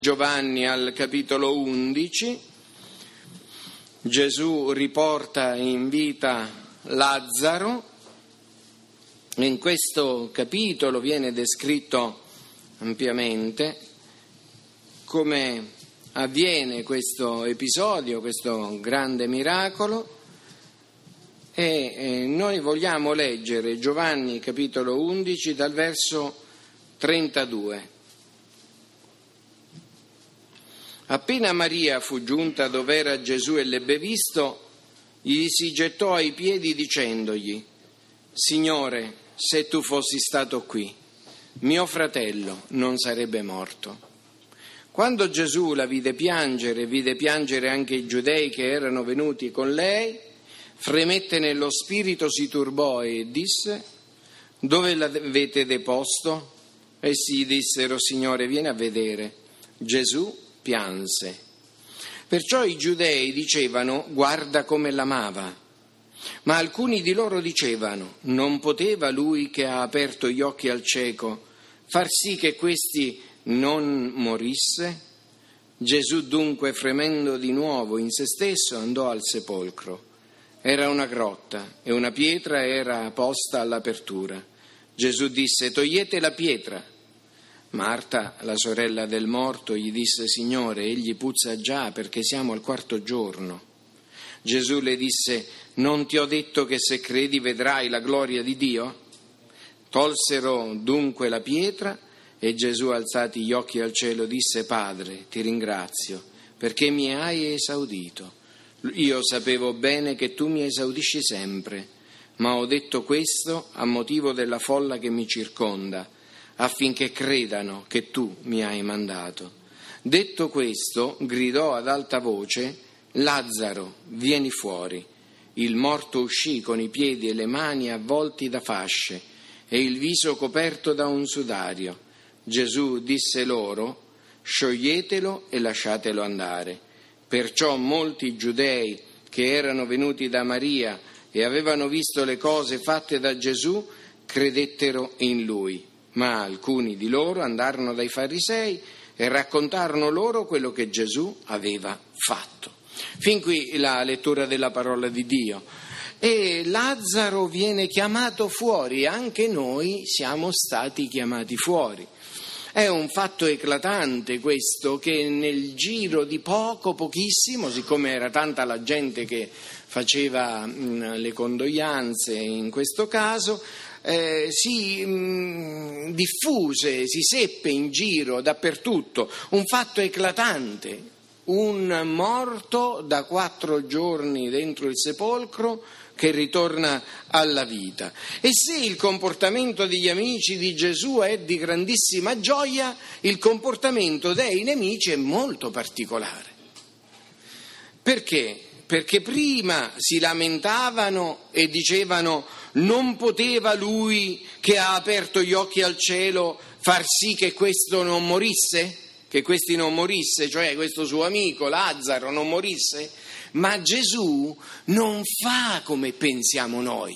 Giovanni al capitolo 11, Gesù riporta in vita Lazzaro. In questo capitolo viene descritto ampiamente come avviene questo episodio, questo grande miracolo, e noi vogliamo leggere Giovanni capitolo 11 dal verso 32. Appena Maria fu giunta dove era Gesù e l'ebbe visto, gli si gettò ai piedi dicendogli: Signore, se tu fossi stato qui, mio fratello non sarebbe morto. Quando Gesù la vide piangere anche i giudei che erano venuti con lei, fremette nello spirito, si turbò e disse: Dove l'avete deposto? Essi dissero: Signore, vieni a vedere. Gesù pianse. Perciò i giudei dicevano: guarda come l'amava. Ma alcuni di loro dicevano: non poteva lui che ha aperto gli occhi al cieco far sì che questi non morisse? Gesù dunque, fremendo di nuovo in se stesso, andò al sepolcro. Era una grotta e una pietra era posta all'apertura. Gesù disse: togliete la pietra. Marta, la sorella del morto, gli disse: Signore, egli puzza già, perché siamo al 4° giorno. Gesù le disse: non ti ho detto che se credi vedrai la gloria di Dio? Tolsero dunque la pietra e Gesù, alzati gli occhi al cielo, disse: Padre, ti ringrazio perché mi hai esaudito. Io sapevo bene che tu mi esaudisci sempre, ma ho detto questo a motivo della folla che mi circonda, affinché credano che tu mi hai mandato. Detto questo, gridò ad alta voce: Lazzaro, vieni fuori. Il morto uscì con i piedi e le mani avvolti da fasce e il viso coperto da un sudario. Gesù disse loro: scioglietelo e lasciatelo andare. Perciò molti giudei che erano venuti da Maria e avevano visto le cose fatte da Gesù credettero in lui. Ma alcuni di loro andarono dai farisei e raccontarono loro quello che Gesù aveva fatto. Fin qui la lettura della parola di Dio. E Lazzaro viene chiamato fuori, anche noi siamo stati chiamati fuori. È un fatto eclatante questo, che nel giro di pochissimo, siccome era tanta la gente che faceva le condoglianze in questo caso, si diffuse, si seppe in giro dappertutto, un fatto eclatante, un morto da 4 giorni dentro il sepolcro che ritorna alla vita. E se il comportamento degli amici di Gesù è di grandissima gioia, il comportamento dei nemici è molto particolare. Perché? Perché prima si lamentavano e dicevano: non poteva lui che ha aperto gli occhi al cielo far sì che questo non morisse? Che questi non morisse, cioè questo suo amico Lazzaro non morisse? Ma Gesù non fa come pensiamo noi.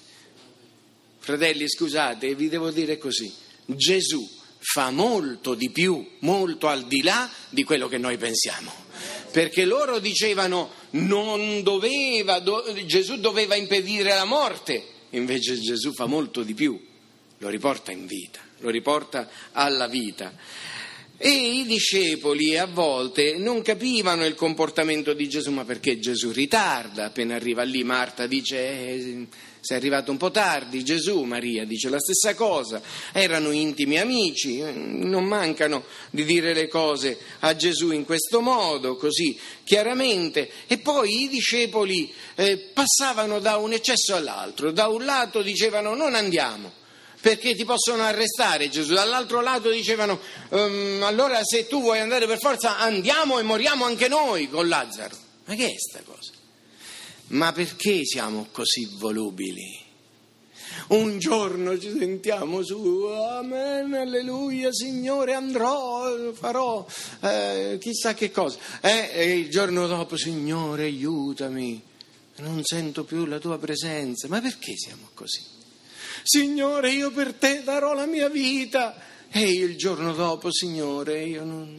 Fratelli, scusate, vi devo dire così: Gesù fa molto di più, molto al di là di quello che noi pensiamo. Perché loro dicevano: non doveva, Gesù doveva impedire la morte. Invece Gesù fa molto di più, lo riporta in vita, lo riporta alla vita. E i discepoli a volte non capivano il comportamento di Gesù, ma perché Gesù ritarda, appena arriva lì Marta dice: sei arrivato un po' tardi. Gesù, Maria dice la stessa cosa. Erano intimi amici, non mancano di dire le cose a Gesù in questo modo, così chiaramente. E poi i discepoli passavano da un eccesso all'altro. Da un lato dicevano: non andiamo, perché ti possono arrestare, Gesù. Dall'altro lato dicevano: allora se tu vuoi andare per forza andiamo e moriamo anche noi con Lazzaro. Ma che è sta cosa? Ma perché siamo così volubili? Un giorno ci sentiamo su: amen, alleluia, Signore, andrò, farò chissà che cosa. E il giorno dopo: Signore, aiutami, non sento più la tua presenza. Ma perché siamo così? Signore, io per te darò la mia vita. E il giorno dopo, Signore, io non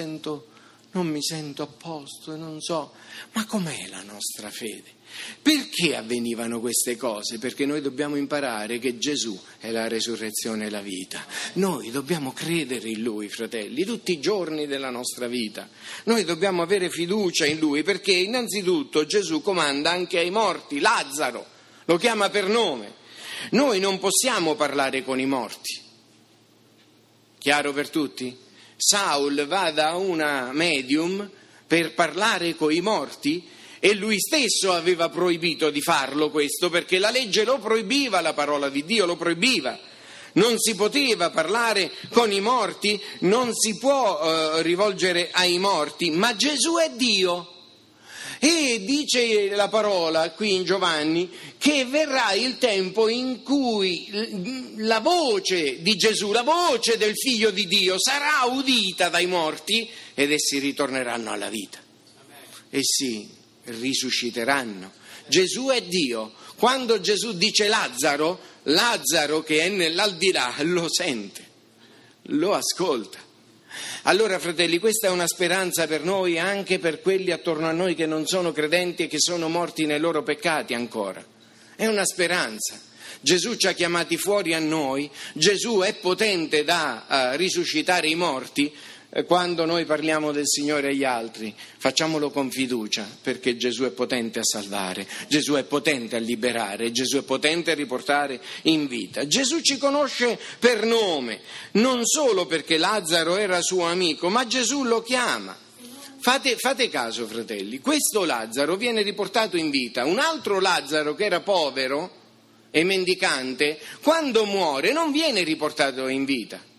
mi sento a posto e non so. Ma com'è la nostra fede? Perché avvenivano queste cose? Perché noi dobbiamo imparare che Gesù è la resurrezione e la vita. Noi dobbiamo credere in Lui, fratelli, tutti i giorni della nostra vita. Noi dobbiamo avere fiducia in Lui, perché innanzitutto Gesù comanda anche ai morti. Lazzaro lo chiama per nome. Noi non possiamo parlare con i morti. Chiaro per tutti? Saul va da una medium per parlare con i morti e lui stesso aveva proibito di farlo questo, perché la legge lo proibiva, la parola di Dio lo proibiva. Non si poteva parlare con i morti, non si può rivolgere ai morti, ma Gesù è Dio. E dice la parola qui in Giovanni che verrà il tempo in cui la voce di Gesù, la voce del Figlio di Dio sarà udita dai morti ed essi ritorneranno alla vita. Essi risusciteranno. Gesù è Dio. Quando Gesù dice Lazzaro che è nell'aldilà lo sente, lo ascolta. Allora, fratelli, questa è una speranza per noi, anche per quelli attorno a noi che non sono credenti e che sono morti nei loro peccati ancora. È una speranza. Gesù ci ha chiamati fuori a noi, Gesù è potente da risuscitare i morti. Quando noi parliamo del Signore agli altri, facciamolo con fiducia, perché Gesù è potente a salvare, Gesù è potente a liberare, Gesù è potente a riportare in vita. Gesù ci conosce per nome, non solo perché Lazzaro era suo amico, ma Gesù lo chiama. Fate caso, fratelli, questo Lazzaro viene riportato in vita. Un altro Lazzaro che era povero e mendicante, quando muore non viene riportato in vita.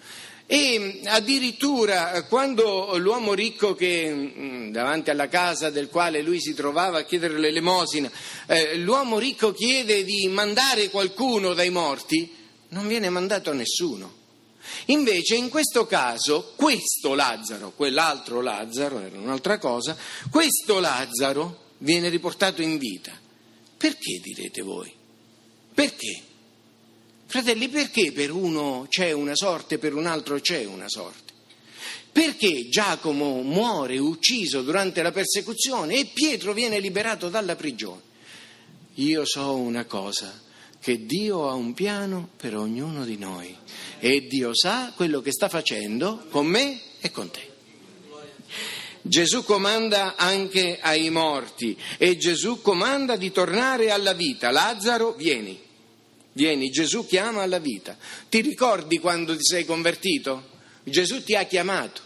E addirittura quando l'uomo ricco che davanti alla casa del quale lui si trovava a chiedere l'elemosina, l'uomo ricco chiede di mandare qualcuno dai morti, non viene mandato a nessuno. Invece in questo caso questo Lazzaro, quell'altro Lazzaro era un'altra cosa, questo Lazzaro viene riportato in vita. Perché, direte voi? Perché? Fratelli, perché per uno c'è una sorte, per un altro c'è una sorte? Perché Giacomo muore ucciso durante la persecuzione e Pietro viene liberato dalla prigione? Io so una cosa, che Dio ha un piano per ognuno di noi e Dio sa quello che sta facendo con me e con te. Gesù comanda anche ai morti e Gesù comanda di tornare alla vita. Lazzaro, vieni. Vieni, Gesù chiama alla vita. Ti ricordi quando ti sei convertito? Gesù ti ha chiamato.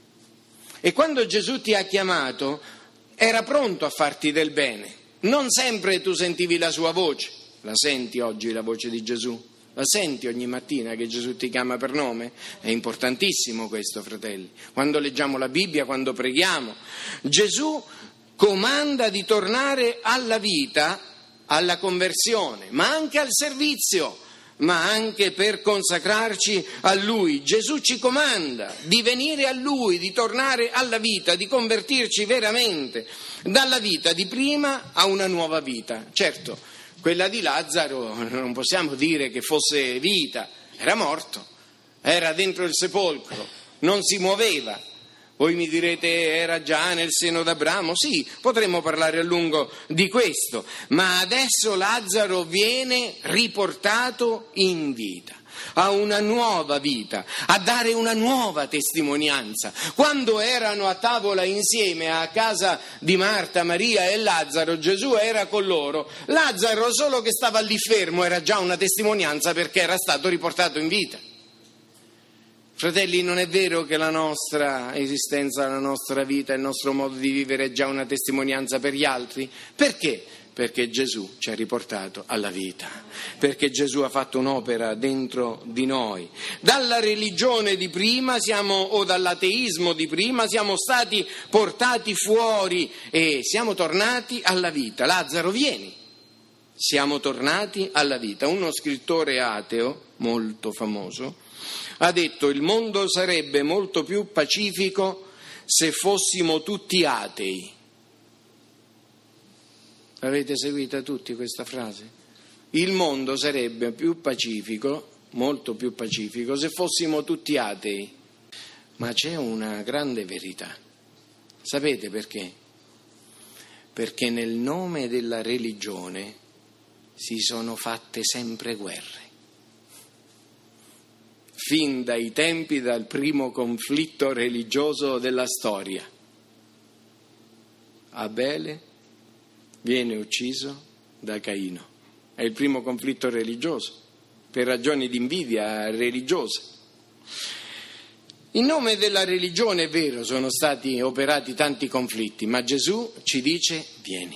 E quando Gesù ti ha chiamato, era pronto a farti del bene. Non sempre tu sentivi la sua voce. La senti oggi la voce di Gesù? La senti ogni mattina che Gesù ti chiama per nome? È importantissimo questo, fratelli. Quando leggiamo la Bibbia, quando preghiamo, Gesù comanda di tornare alla vita, alla conversione, ma anche al servizio, ma anche per consacrarci a Lui. Gesù ci comanda di venire a Lui, di tornare alla vita, di convertirci veramente dalla vita di prima a una nuova vita. Certo, quella di Lazzaro non possiamo dire che fosse vita, era morto, era dentro il sepolcro, non si muoveva. Voi mi direte, era già nel seno d'Abramo? Sì, potremmo parlare a lungo di questo, ma adesso Lazzaro viene riportato in vita, a una nuova vita, a dare una nuova testimonianza. Quando erano a tavola insieme a casa di Marta, Maria e Lazzaro, Gesù era con loro. Lazzaro, solo che stava lì fermo, era già una testimonianza perché era stato riportato in vita. Fratelli, non è vero che la nostra esistenza, la nostra vita, il nostro modo di vivere è già una testimonianza per gli altri? Perché? Perché Gesù ci ha riportato alla vita, perché Gesù ha fatto un'opera dentro di noi. Dalla religione di prima o dall'ateismo di prima siamo stati portati fuori e siamo tornati alla vita. Lazzaro, vieni! Siamo tornati alla vita. Uno scrittore ateo molto famoso ha detto: il mondo sarebbe molto più pacifico se fossimo tutti atei. L'avete seguita tutti questa frase? Il mondo sarebbe più pacifico molto più pacifico se fossimo tutti atei. Ma c'è una grande verità. Sapete perché? Perché nel nome della religione si sono fatte sempre guerre. Fin dai tempi del primo conflitto religioso della storia. Abele viene ucciso da Caino. È il primo conflitto religioso, per ragioni di invidia religiosa. In nome della religione, è vero, sono stati operati tanti conflitti, ma Gesù ci dice: vieni.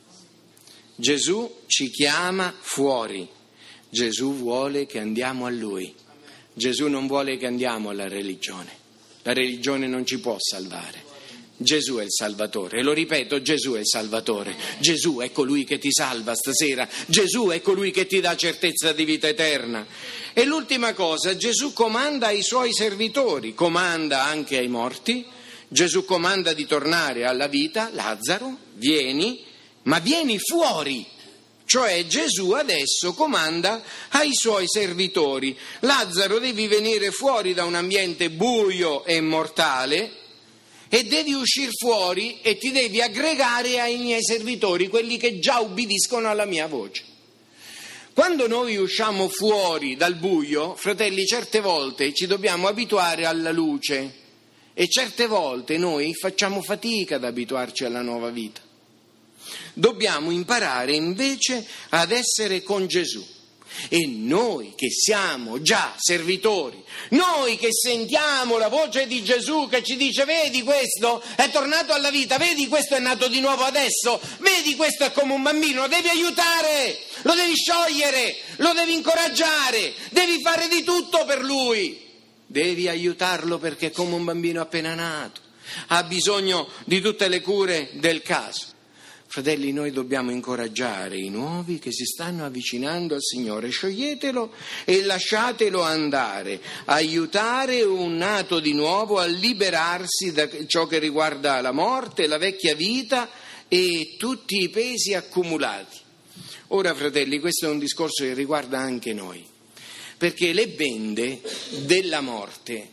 Gesù ci chiama fuori. Gesù vuole che andiamo a Lui. Gesù non vuole che andiamo alla religione. La religione non ci può salvare. Gesù è il Salvatore, e lo ripeto, Gesù è il Salvatore. Gesù è colui che ti salva stasera. Gesù è colui che ti dà certezza di vita eterna. E l'ultima cosa, Gesù comanda ai suoi servitori, comanda anche ai morti. Gesù comanda di tornare alla vita. Lazzaro, vieni, ma vieni fuori. Cioè Gesù adesso comanda ai suoi servitori: Lazzaro, devi venire fuori da un ambiente buio e mortale e devi uscire fuori e ti devi aggregare ai miei servitori, quelli che già ubbidiscono alla mia voce. Quando noi usciamo fuori dal buio, fratelli, certe volte ci dobbiamo abituare alla luce e certe volte noi facciamo fatica ad abituarci alla nuova vita. Dobbiamo imparare invece ad essere con Gesù. E noi che siamo già servitori, noi che sentiamo la voce di Gesù che ci dice: vedi, questo è tornato alla vita, vedi, questo è nato di nuovo adesso, vedi, questo è come un bambino, lo devi aiutare, lo devi sciogliere, lo devi incoraggiare, devi fare di tutto per lui, devi aiutarlo perché è come un bambino appena nato, ha bisogno di tutte le cure del caso. Fratelli, noi dobbiamo incoraggiare i nuovi che si stanno avvicinando al Signore. Scioglietelo e lasciatelo andare. Aiutare un nato di nuovo a liberarsi da ciò che riguarda la morte, la vecchia vita e tutti i pesi accumulati. Ora, fratelli, questo è un discorso che riguarda anche noi, perché le bende della morte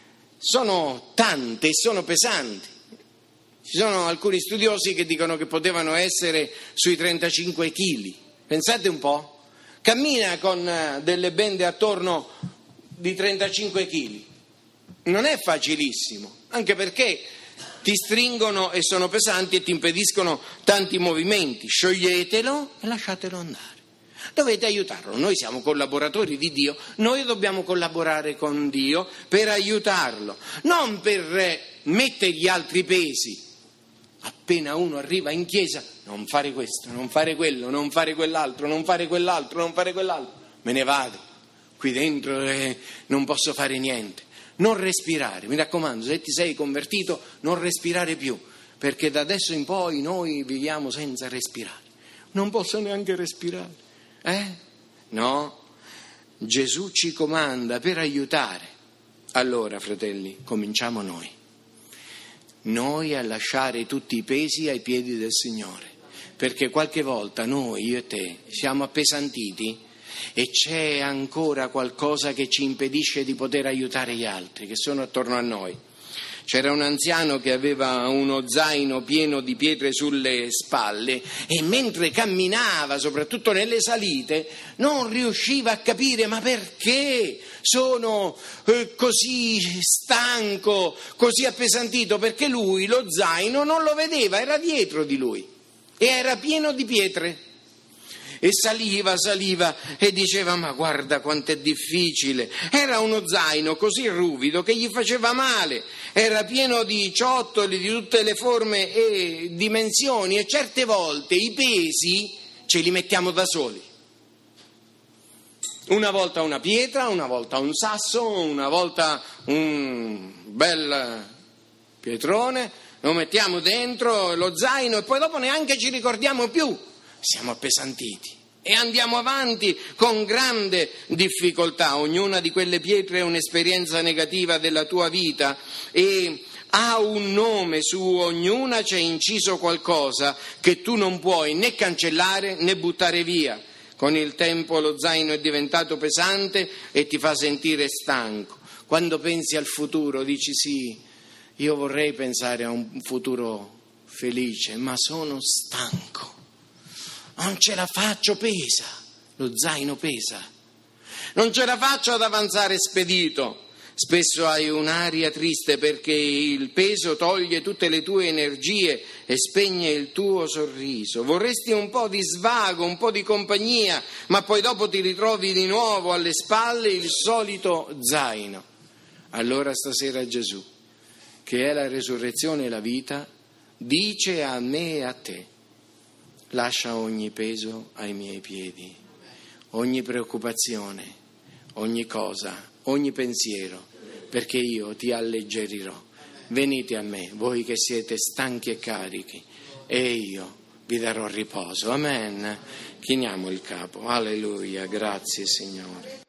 sono tante e sono pesanti. Ci sono alcuni studiosi che dicono che potevano essere sui 35 kg. Pensate un po', cammina con delle bende attorno di 35 kg. Non è facilissimo, anche perché ti stringono e sono pesanti e ti impediscono tanti movimenti. Scioglietelo e lasciatelo andare. Dovete aiutarlo. Noi siamo collaboratori di Dio, noi dobbiamo collaborare con Dio per aiutarlo, non per mettergli altri pesi. Appena uno arriva in chiesa, non fare questo, non fare quello, non fare quell'altro, non fare quell'altro, non fare quell'altro. Me ne vado, qui dentro non posso fare niente. Non respirare, mi raccomando, se ti sei convertito, non respirare più, perché da adesso in poi noi viviamo senza respirare. Non posso neanche respirare, No, Gesù ci comanda per aiutare. Allora, fratelli, cominciamo noi a lasciare tutti i pesi ai piedi del Signore, perché qualche volta noi, io e te, siamo appesantiti e c'è ancora qualcosa che ci impedisce di poter aiutare gli altri che sono attorno a noi. C'era un anziano che aveva uno zaino pieno di pietre sulle spalle e mentre camminava, soprattutto nelle salite, non riusciva a capire: ma perché sono così stanco, così appesantito? Perché lui lo zaino non lo vedeva, era dietro di lui e era pieno di pietre. E saliva e diceva: ma guarda quanto è difficile. Era uno zaino così ruvido che gli faceva male, era pieno di ciottoli di tutte le forme e dimensioni, e certe volte i pesi ce li mettiamo da soli. Una volta una pietra, una volta un sasso, una volta un bel pietrone, lo mettiamo dentro lo zaino e poi dopo neanche ci ricordiamo più. Siamo appesantiti e andiamo avanti con grande difficoltà. Ognuna di quelle pietre è un'esperienza negativa della tua vita e ha un nome, su ognuna c'è inciso qualcosa che tu non puoi né cancellare né buttare via. Con il tempo lo zaino è diventato pesante e ti fa sentire stanco. Quando pensi al futuro dici sì, io vorrei pensare a un futuro felice, ma sono stanco. Non ce la faccio, pesa. Lo zaino pesa. Non ce la faccio ad avanzare spedito. Spesso hai un'aria triste perché il peso toglie tutte le tue energie e spegne il tuo sorriso. Vorresti un po' di svago, un po' di compagnia, ma poi dopo ti ritrovi di nuovo alle spalle il solito zaino. Allora stasera Gesù, che è la resurrezione e la vita, dice a me e a te: lascia ogni peso ai miei piedi, ogni preoccupazione, ogni cosa, ogni pensiero, perché io ti alleggerirò. Venite a me, voi che siete stanchi e carichi, e io vi darò riposo. Amen. Chiniamo il capo. Alleluia. Grazie Signore.